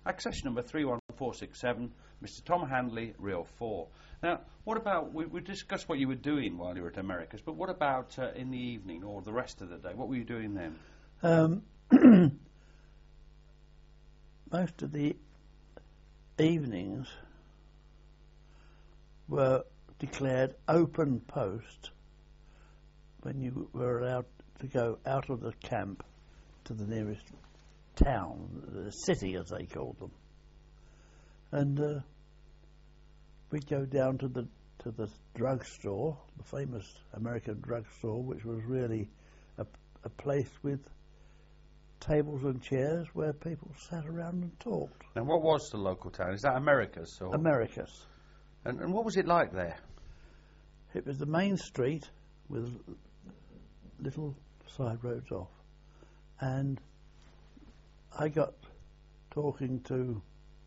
Accession number 31467, Mr. Tom Handley, Reel 4. Now, what about, we discussed what you were doing while you were at Americas, but what about in the evening or the rest of the day? What were you doing then? Most of the evenings were declared open post when you were allowed to go out of the camp to the nearest town, the city as they called them, and we'd go down to the drugstore, the famous American drugstore, which was really a place with tables and chairs where people sat around and talked. And what was the local town? Is that Americas? Or? Americas. And what was it like there? It was the main street with little side roads off, and I got talking to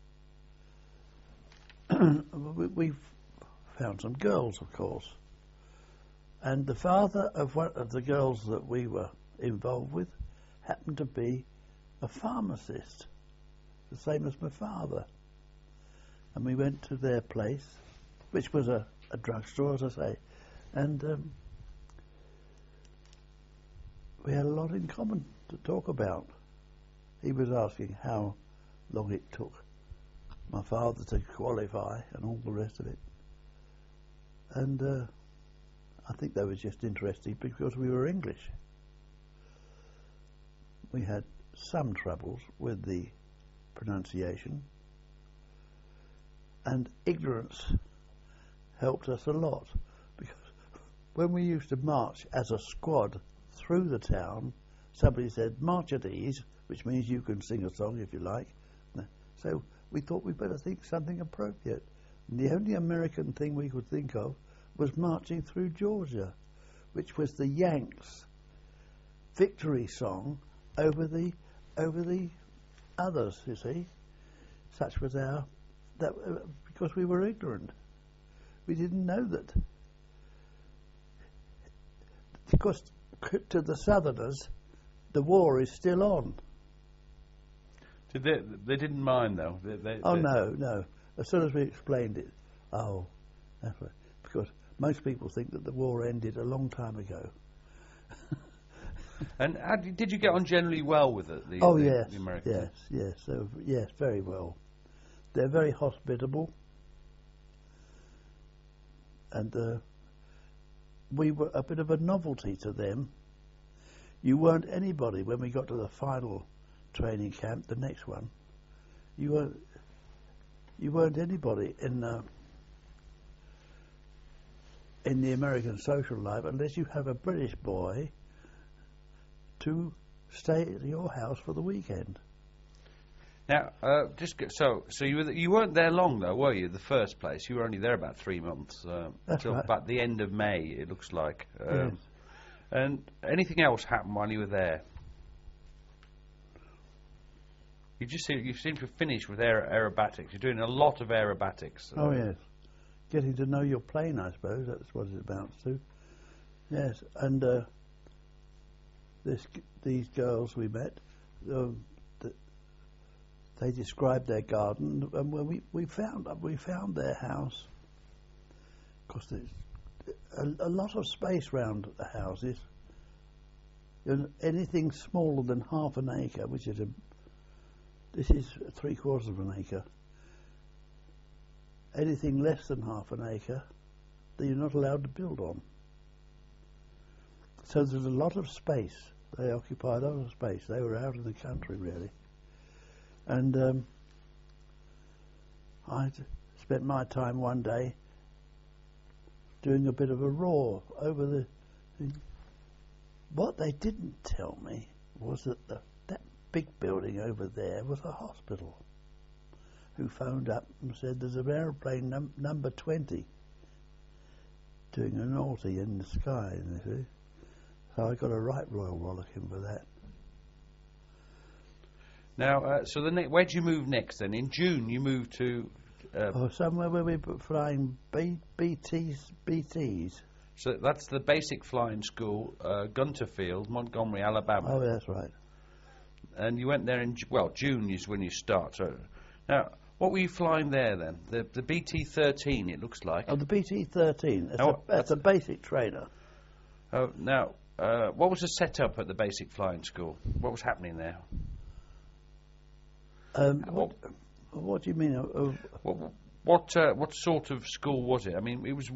we found some girls, of course, and the father of one of the girls that we were involved with happened to be a pharmacist, the same as my father, and we went to their place, which was a drugstore, as I say, and we had a lot in common to talk about. He was asking how long it took my father to qualify and all the rest of it. And I think that was just interesting because we were English. We had some troubles with the pronunciation, and ignorance helped us a lot, because when we used to march as a squad through the town, somebody said, "March at ease," which means you can sing a song if you like. So we thought we'd better think something appropriate. And the only American thing we could think of was marching through Georgia, which was the Yanks' victory song over the others, you see. Such was because we were ignorant. We didn't know that. Because to the Southerners, the war is still on. They didn't mind, though? No. As soon as we explained it, that's right. Because most people think that the war ended a long time ago. And did you get on generally well with the Americans? Yes, very well. They're very hospitable, and we were a bit of a novelty to them. You weren't anybody when we got to the final training camp, the next one. You weren't anybody in the American social life unless you have a British boy to stay at your house for the weekend. Now, so you weren't there long, though, were you? The first place, you were only there about 3 months, That's right. About the end of May, it looks like. Yes. And anything else happened while you were there? You seem to have finished with aerobatics. You're doing a lot of aerobatics. Oh yes, getting to know your plane, I suppose. That's what it amounts to. Yes, and these girls we met, they described their garden, and when we found their house. Of course, there's a lot of space round the houses. Anything smaller than half an acre, this is 3/4 of an acre. Anything less than half an acre, that you're not allowed to build on. So there's a lot of space. They occupied a lot of space. They were out in the country, really. And I spent my time one day doing a bit of a roar over the thing. What they didn't tell me was that that big building over there was a hospital, who phoned up and said there's an aeroplane number 20 doing a naughty in the sky, you see. So I got a right royal rollicking for that. Now, so where did you move next then? In June you moved to... somewhere where we were flying BTs. So that's the Basic Flying School, Gunter Field, Montgomery, Alabama. Oh, that's right. and you went there in June is when you start. So now, what were you flying there then? The BT-13, it looks like. Oh, the BT-13. That's a basic trainer. Oh, now, what was the setup at the basic flying school? What was happening there? What do you mean? What sort of school was it? I mean, it was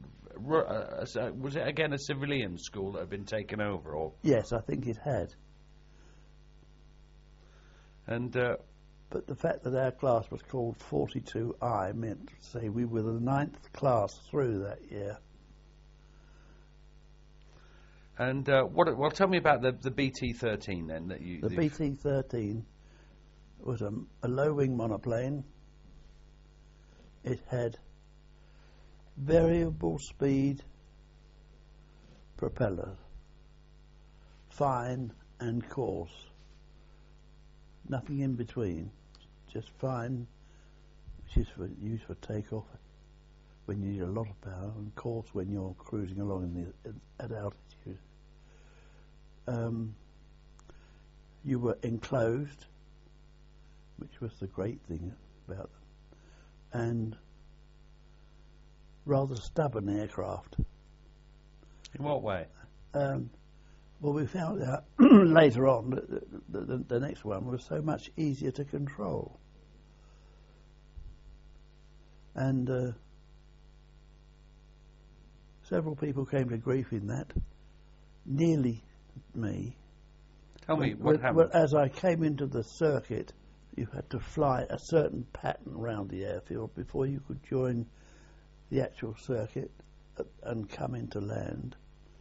it again a civilian school that had been taken over, or? Yes, I think it had. And but the fact that our class was called 42I meant to say we were the 9th class through that year. And well, tell me about the BT-13 then. The BT-13 was a low-wing monoplane. It had variable speed propellers, fine and coarse. Nothing in between, just fine, which is used for takeoff when you need a lot of power, and coarse when you're cruising along at altitude. You were enclosed, which was the great thing about them, and rather stubborn aircraft. In what way? Well, we found out later on that the next one was so much easier to control. And several people came to grief in that, nearly me. Tell me, what happened? Well, as I came into the circuit, you had to fly a certain pattern around the airfield before you could join the actual circuit and come into land.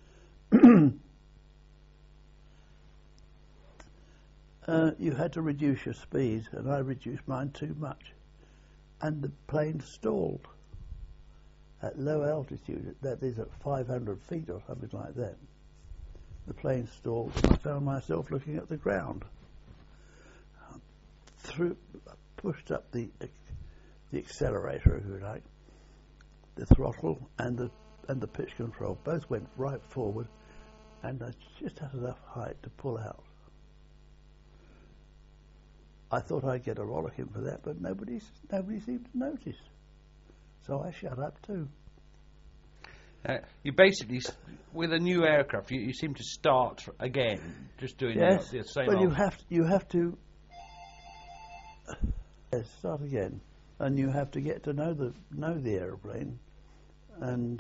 You had to reduce your speed, and I reduced mine too much. And the plane stalled at low altitude, that is at 500 feet or something like that. The plane stalled, and I found myself looking at the ground. Pushed up the accelerator, if you like, the throttle and the pitch control both went right forward, and I just had enough height to pull out. I thought I'd get a rollicking for that, but nobody seemed to notice. So I shut up too. You basically, with a new aircraft, you seem to start again, just doing the same. Well, you have to start again, and you have to get to know the aeroplane, and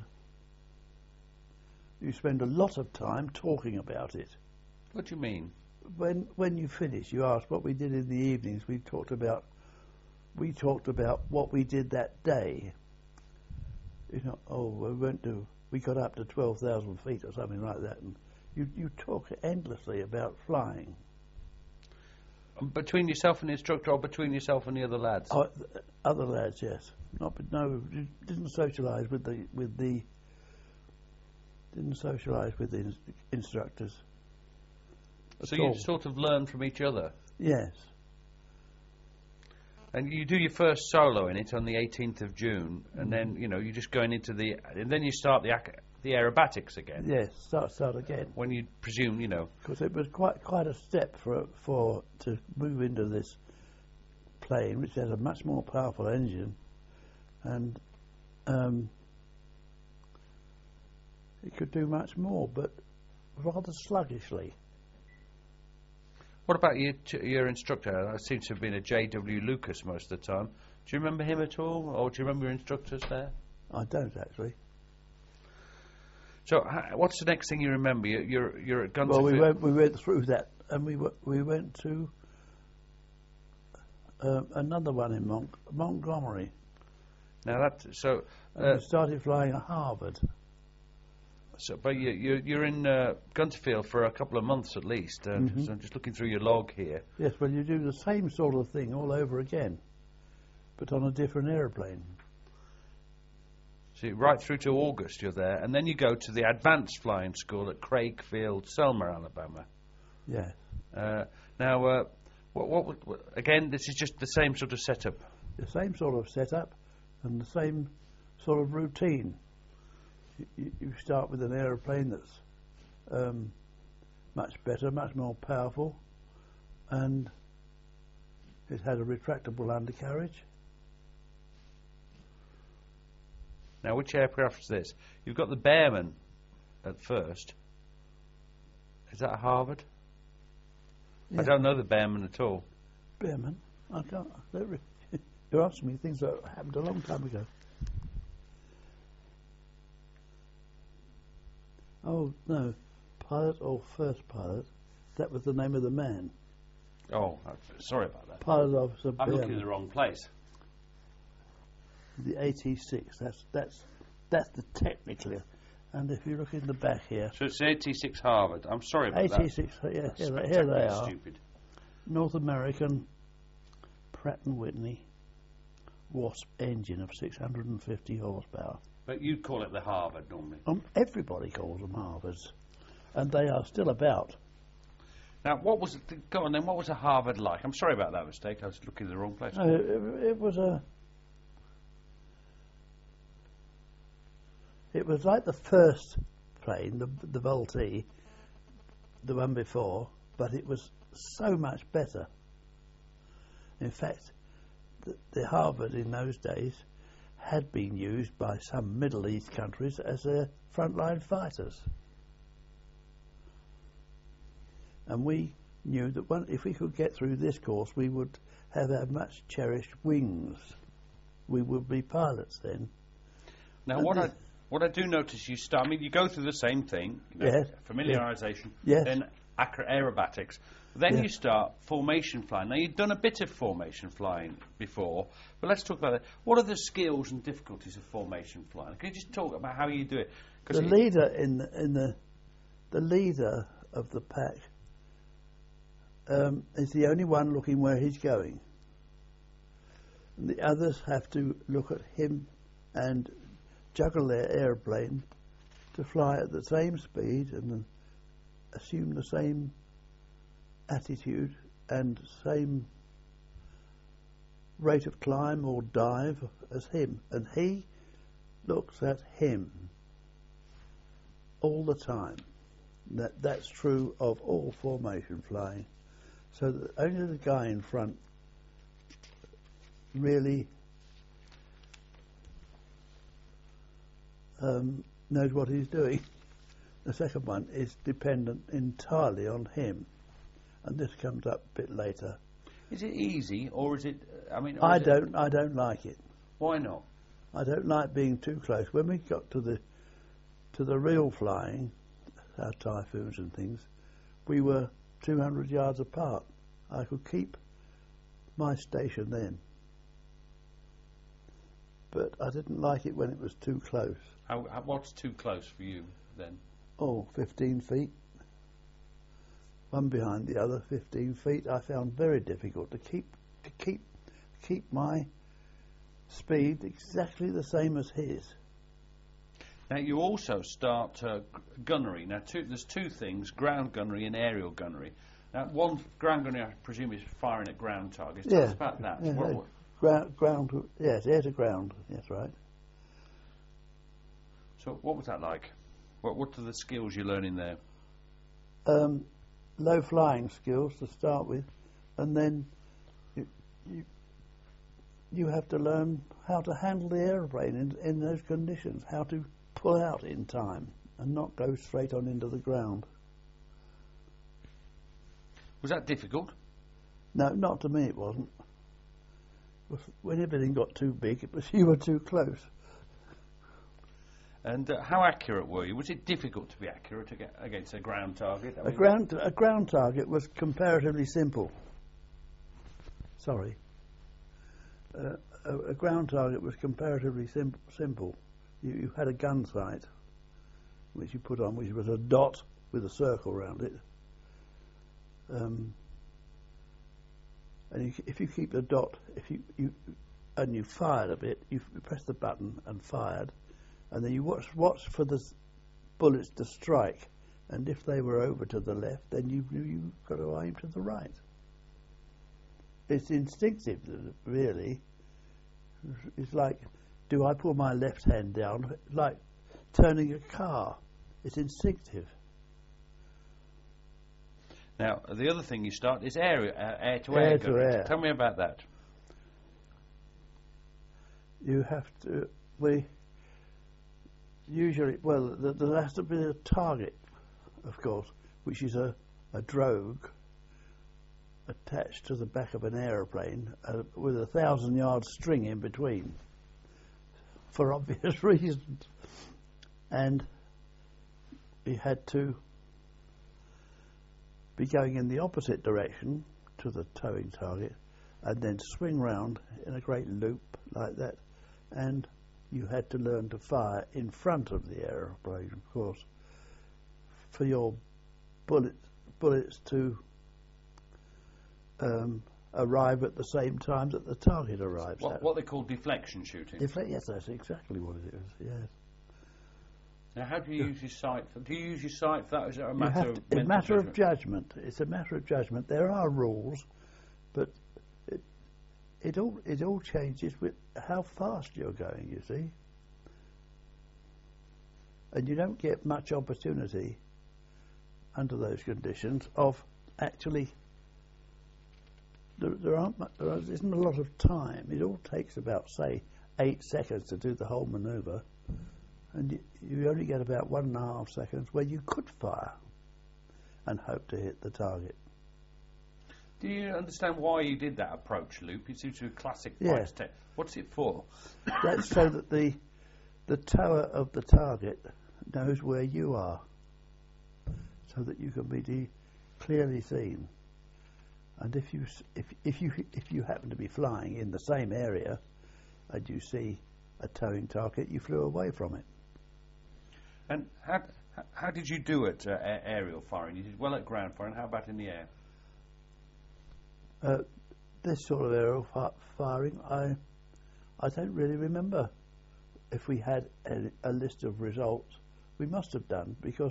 you spend a lot of time talking about it. What do you mean? When you finish, you ask what we did in the evenings. We talked about what we did that day. You know, we got up to 12,000 feet or something like that, and you talk endlessly about flying. Between yourself and the instructor, or between yourself and the other lads? Oh, other lads, yes. Didn't socialise with the instructors. So you sort of learn from each other? Yes. And you do your first solo in it on the 18th of June, and then, you're just going into and then you start the aerobatics again. Yes, start again. When you presume, Because it was quite a step to move into this plane, which has a much more powerful engine, and it could do much more, but rather sluggishly. What about your instructor? I seem to have been a J.W. Lucas most of the time. Do you remember him at all, or do you remember your instructors there? I don't actually. So, what's the next thing you remember? You're at Gunterfield. Well, we went through that, and we went to another one in Montgomery. Now we started flying at Harvard. So, but you're in Gunterfield for a couple of months at least. So I'm just looking through your log here. Yes, well, you do the same sort of thing all over again, but on a different aeroplane. So right through to August you're there, and then you go to the advanced flying school at Craig Field, Selma, Alabama. Yes. Now, what again? This is just the same sort of setup. The same sort of setup, and the same sort of routine. You start with an aeroplane that's much better, much more powerful, and it had a retractable undercarriage. Now, which aircraft is this? You've got the Bearman at first. Is that a Harvard? Yeah. I don't know the Bearman at all. Bearman? I can't. You're asking me things that happened a long time ago. Oh, no. Pilot or first pilot. That was the name of the man. Oh, sorry about that. Pilot officer I'm Bearman. looking in the wrong place. The AT6. That's the technical. And if you look in the back here, So it's the 86 Harvard. I'm sorry about that. AT6. Yeah, That's here they spectacularly are. Stupid. North American Pratt and Whitney Wasp engine of 650 horsepower. But you'd call it the Harvard normally. Everybody calls them Harvards, and they are still about. Now, what was it? Go on then. What was a Harvard like? I'm sorry about that mistake. I was looking in the wrong place. It was It was like the first plane, the Vultee, the one before, but it was so much better. In fact, the Harvard in those days had been used by some Middle East countries as their frontline fighters. And we knew that if we could get through this course, we would have our much cherished wings. We would be pilots then. Now, what I do notice, you start. I mean, you go through the same thing. Yes. Familiarisation. Yes. Then aerobatics. Then Yes. you start formation flying. Now, you've done a bit of formation flying before, but let's talk about that. What are the skills and difficulties of formation flying? Can you just talk about how you do it? The leader the leader of the pack is the only one looking where he's going. And the others have to look at him and juggle their airplane to fly at the same speed and assume the same attitude and same rate of climb or dive as him. And he looks at him all the time. That's true of all formation flying. So that only the guy in front really knows what he's doing. The second one is dependent entirely on him, and this comes up a bit later. Is it easy, or is it? I mean, I don't like it. Why not? I don't like being too close. When we got to the real flying, our Typhoons and things, we were 200 yards apart. I could keep my station then, but I didn't like it when it was too close. What's too close for you then? 15 feet. One behind the other, 15 feet. I found very difficult to keep my speed exactly the same as his. Now you also start gunnery. Now there's two things: ground gunnery and aerial gunnery. Now one ground gunnery, I presume, is firing at ground targets. Tell us about that. Yeah, ground. Yes, air to ground. Yes, right. So what was that like? What are the skills you're learning there? Low flying skills to start with, and then you have to learn how to handle the aeroplane in those conditions, how to pull out in time and not go straight on into the ground. Was that difficult? No, not to me it wasn't. When everything got too big, it was you were too close. And how accurate were you? Was it difficult to be accurate against a ground target? A ground target was comparatively simple. Sorry. A ground target was comparatively simple. You had a gun sight, which you put on, which was a dot with a circle around it. And if you keep the dot, and you fired a bit, you pressed the button and fired, and then you watch for the bullets to strike, and if they were over to the left, then you got to aim to the right. It's instinctive, really. It's like, do I pull my left hand down? Like turning a car. It's instinctive. Now, the other thing you start is air-to-air. Air-to-air. Tell me about that. You have to, we usually, well, there has to be a target, of course, which is a drogue attached to the back of an aeroplane with 1,000-yard string in between, for obvious reasons. And we had to be going in the opposite direction to the towing target and then swing round in a great loop like that, and you had to learn to fire in front of the aeroplane, of course, for your bullets to arrive at the same time that the target arrives at. What they call deflection shooting. Yes, that's exactly what it is, yes. Now, how do you use your sight? Do you use your sight for that? Is it a matter of a matter of judgment? It's a matter of judgment. There are rules, but it all changes with how fast you're going, you see. And you don't get much opportunity under those conditions of actually. There isn't a lot of time. It all takes about, say, 8 seconds to do the whole manoeuvre. And you only get about 1.5 seconds where you could fire and hope to hit the target. Do you understand why you did that approach loop? It seems to be a classic flight tech. What's it for? That's so that the tower of the target knows where you are, so that you can be clearly seen. And if you happen to be flying in the same area and you see a towing target, you flew away from it. And how did you do it, aerial firing? You did well at ground firing. How about in the air? This sort of aerial firing, I don't really remember if we had a list of results. We must have done, because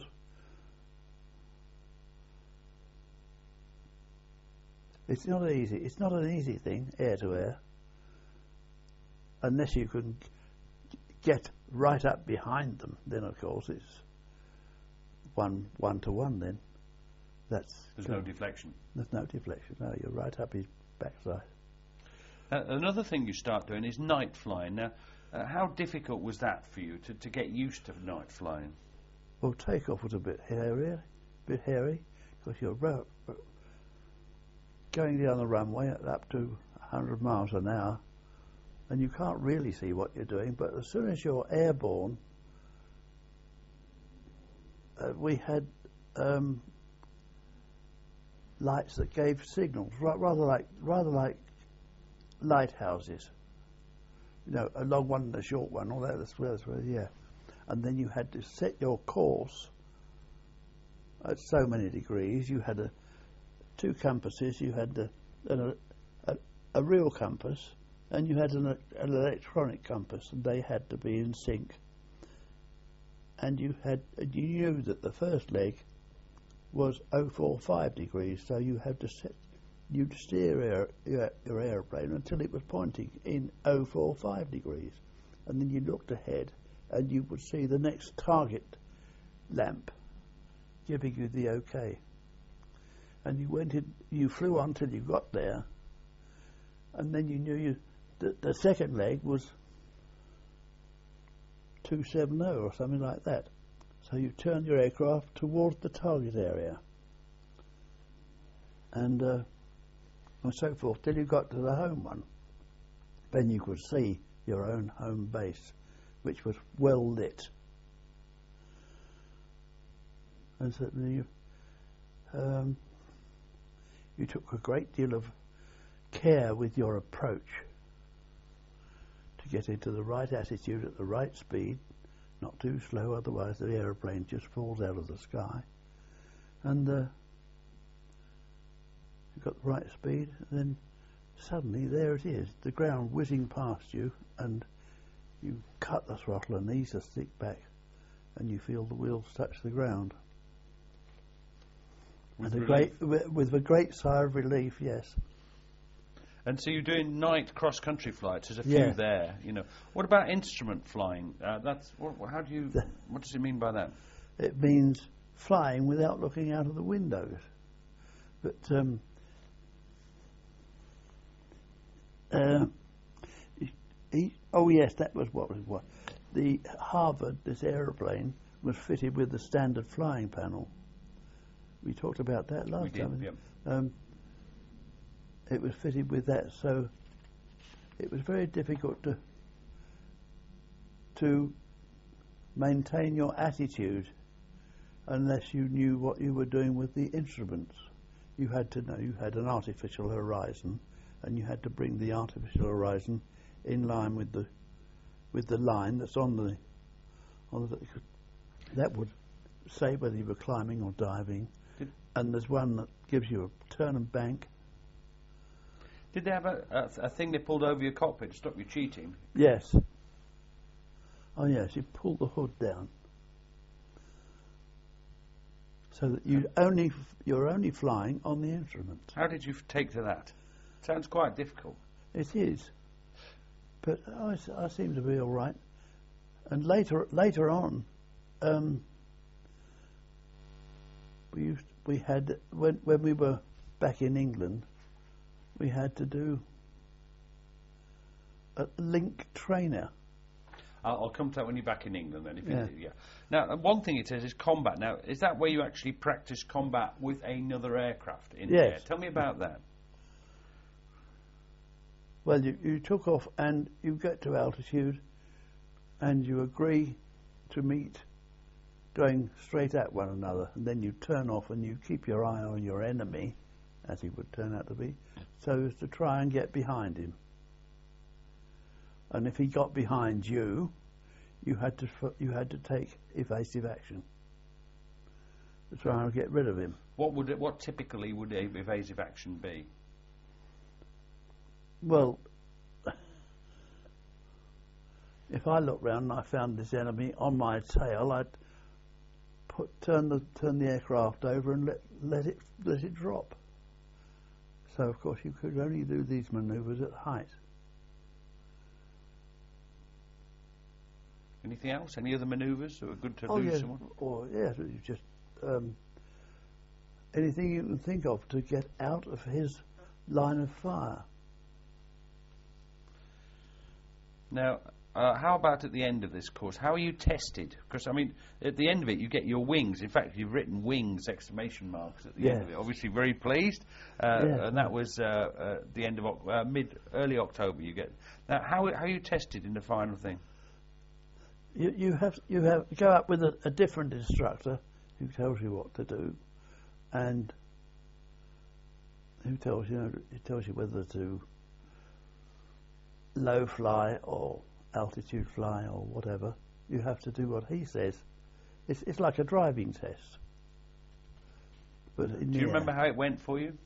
it's not easy. It's not an easy thing, air to air, unless you can get right up behind them. Then, of course, it's one to one. Then there's no deflection. There's no deflection. No, you're right up his backside. Another thing you start doing is night flying. Now, how difficult was that for you to get used to night flying? Well, takeoff was a bit hairy, because you're going down the runway at up to 100 miles an hour, and you can't really see what you're doing. But as soon as you're airborne, we had lights that gave signals, rather like lighthouses. You know, a long one and a short one, all that. That's where, yeah. And then you had to set your course at so many degrees. You had two compasses. You had a real compass, and you had an electronic compass, and they had to be in sync. And you knew that the first leg was 045 degrees, so you had to steer your aeroplane until it was pointing in 045 degrees, and then you looked ahead, and you would see the next target lamp giving you the OK. And you flew on till you got there, and then you knew the second leg was 270 or something like that. So you turned your aircraft towards the target area, and so forth, till you got to the home one. Then you could see your own home base, which was well lit. And certainly you took a great deal of care with your approach to get into the right attitude at the right speed, not too slow, otherwise the aeroplane just falls out of the sky. And you got the right speed, and then suddenly there it is, the ground whizzing past you, and you cut the throttle and ease the stick back, and you feel the wheels touch the ground. With a great sigh of relief, yes. And so you're doing night cross-country flights. There's a few there, you know. What about instrument flying? What does it mean by that? It means flying without looking out of the windows. But oh yes, that was what it was. The Harvard, this aeroplane, was fitted with the standard flying panel. We talked about that last time. Yep. It was fitted with that, so it was very difficult to maintain your attitude unless you knew what you were doing with the instruments. You had to know you had an artificial horizon, and you had to bring the artificial horizon in line with the line that's on the that would say whether you were climbing or diving. And there's one that gives you a turn and bank. Did they have a thing they pulled over your cockpit to stop you cheating? Yes. Oh yes, you pull the hood down so that you're only flying on the instrument. How did you take to that? Sounds quite difficult. It is, but I seem to be all right. And later on, we had when we were back in England, we had to do a link trainer. I'll come to that when you're back in England then. Yeah. Yeah. Now, one thing it says is combat. Now, is that where you actually practice combat with another aircraft in the air? Tell me about that. Well, you took off and you get to altitude and you agree to meet going straight at one another, and then you turn off and you keep your eye on your enemy, as he would turn out to be, so as to try and get behind him. And if he got behind you, you had to take evasive action to try and get rid of him. What typically would evasive action be? Well, if I looked round and I found this enemy on my tail, I'd turn the aircraft over and let it drop. So of course you could only do these manoeuvres at height. Anything else? Any other manoeuvres that were good to lose someone? Or yes, just anything you can think of to get out of his line of fire. Now, how about at the end of this course? How are you tested? Because, I mean, at the end of it, you get your wings. In fact, you've written wings, exclamation marks at the end of it. Obviously, very pleased. And that was the end of early October. You get now. How are you tested in the final thing? You have to go up with a different instructor who tells you what to do, and who tells you whether to low fly or altitude fly or whatever. You have to do what he says. It's like a driving test. But do you remember how it went for you?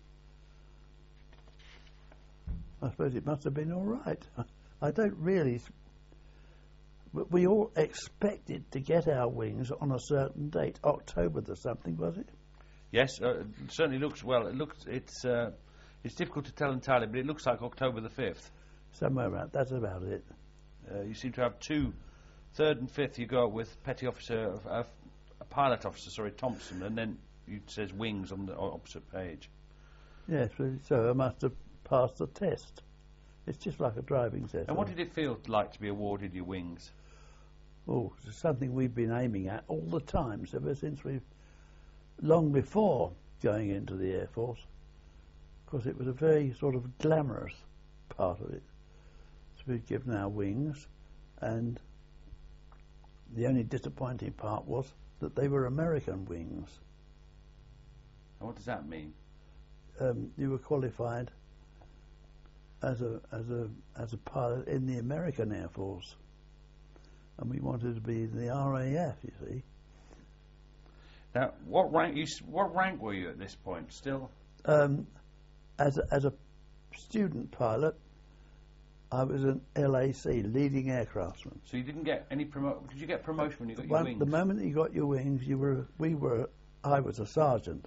I suppose it must have been all right. I don't really. But we all expected to get our wings on a certain date, October the something, was it? Yes, it certainly looks well. It's difficult to tell entirely, but it looks like October the 5th. Somewhere around. That's about it. You seem to have 2, 3rd and 5th. You go up with petty officer, a pilot officer, Thompson, and then it says wings on the opposite page. Yes, so I must have passed the test. It's just like a driving test. And what did it feel like to be awarded your wings? Oh, it's something we've been aiming at all the time, ever since long before going into the Air Force, because it was a very sort of glamorous part of it to be given our wings, and the only disappointing part was that they were American wings. And what does that mean? You were qualified as a pilot in the American Air Force, and we wanted to be in the RAF. You see. Now, what rank were you at this point? Still, as a student pilot, I was an LAC, leading aircraftsman. So you didn't get any promotion? Did you get promotion when you got your wings? The moment you got your wings, I was a sergeant.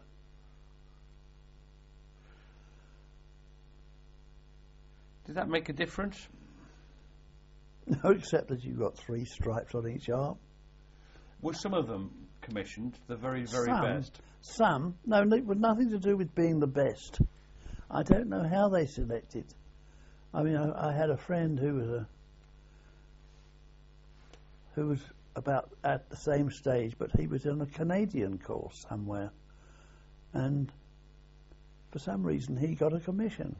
Did that make a difference? No, except that you got 3 stripes on each arm. Were some of them commissioned the very, very best. Some, no, it was nothing to do with being the best. I don't know how they selected. I mean, I had a friend who was about at the same stage, but he was in a Canadian course somewhere, and for some reason he got a commission,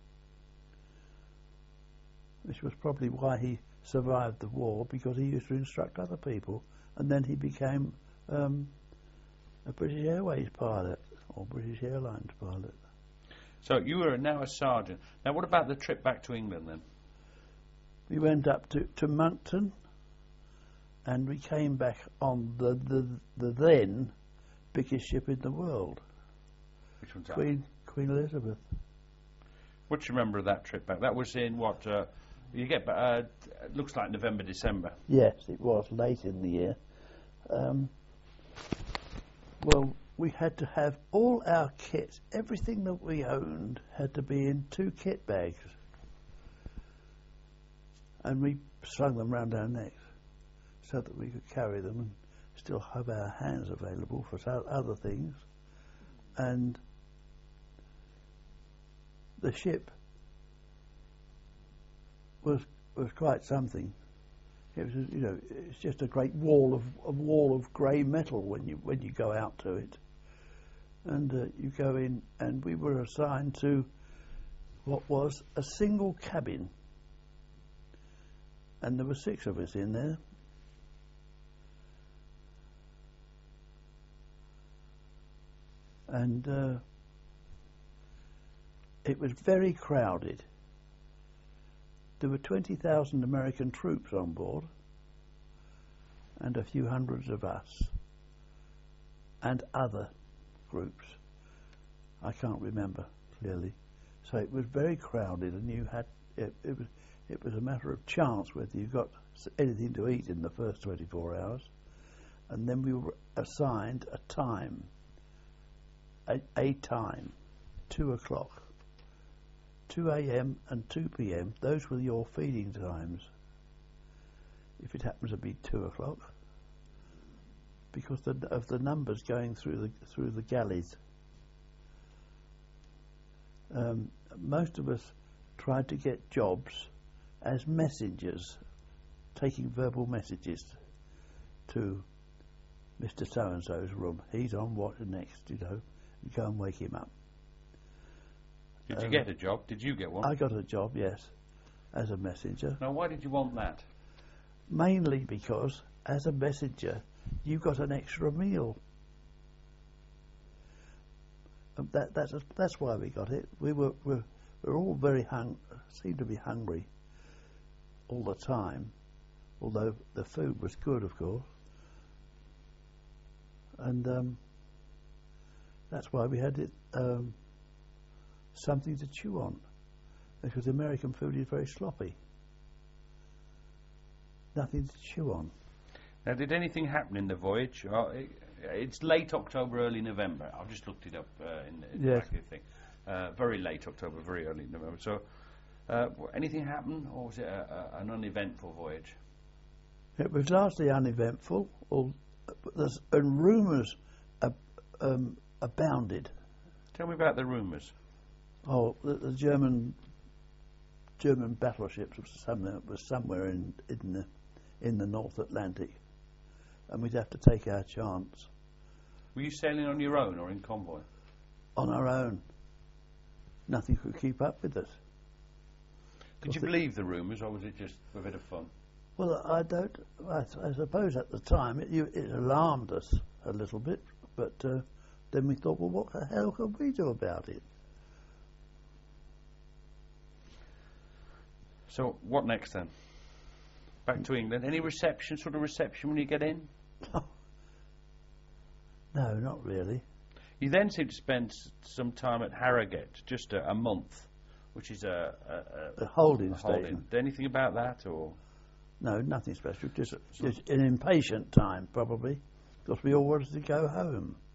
which was probably why he survived the war, because he used to instruct other people, and then he became a British Airways pilot or British Airlines pilot. So you were now a sergeant. Now, what about the trip back to England then? We went up to Moncton, and we came back on the then biggest ship in the world. Which one's that? Queen Elizabeth. What do you remember of that trip back? That was in what? You get it looks like November, December. Yes, it was late in the year. Well, we had to have all our kit, everything that we owned, had to be in 2 kit bags, and we slung them round our necks so that we could carry them and still have our hands available for other things. And the ship was quite something. It was, it's just a great wall of grey metal when you go out to it, and you go in. And we were assigned to what was a single cabin, and there were 6 of us in there. And it was very crowded. There were 20,000 American troops on board, and a few hundreds of us, and other groups. I can't remember clearly. So it was very crowded, and you had it was a matter of chance whether you got anything to eat in the first 24 hours, and then we were assigned a time. A time, 2 o'clock. 2 a.m. and 2 p.m. Those were your feeding times. If it happens to be 2 o'clock, because of the numbers going through the galleys. Most of us tried to get jobs as messengers, taking verbal messages to Mr. So-and-so's room. He's on watch next, You go and wake him up. Did you get a job? Did you get one? I got a job, yes, as a messenger. Now, why did you want that? Mainly because, as a messenger, you got an extra meal. That's why we got it. We're all very seemed to be hungry all the time, although the food was good, of course. And that's why we had it. Something to chew on, because American food is very sloppy. Nothing to chew on. Now, did anything happen in the voyage? It's late October, early November. I've just looked it up in the Yes. back of the thing. Very late October, very early November. So, anything happen, or was it an uneventful voyage? It was largely uneventful, and rumours abounded. Tell me about the rumours. Oh, the German battleships was somewhere in the North Atlantic, and we'd have to take our chance. Were you sailing on your own or in convoy? On our own. Nothing could keep up with us. Did you believe the rumours, or was it just a bit of fun? Well, I suppose at the time it alarmed us a little bit, but then we thought, well, what the hell could we do about it? So, what next then? Back to England. Any sort of reception when you get in? No, not really. You then seem to spend some time at Harrogate, just a month, which is a holding station. Anything about that, or? No, nothing special. Just an impatient time, probably, because we all wanted to go home.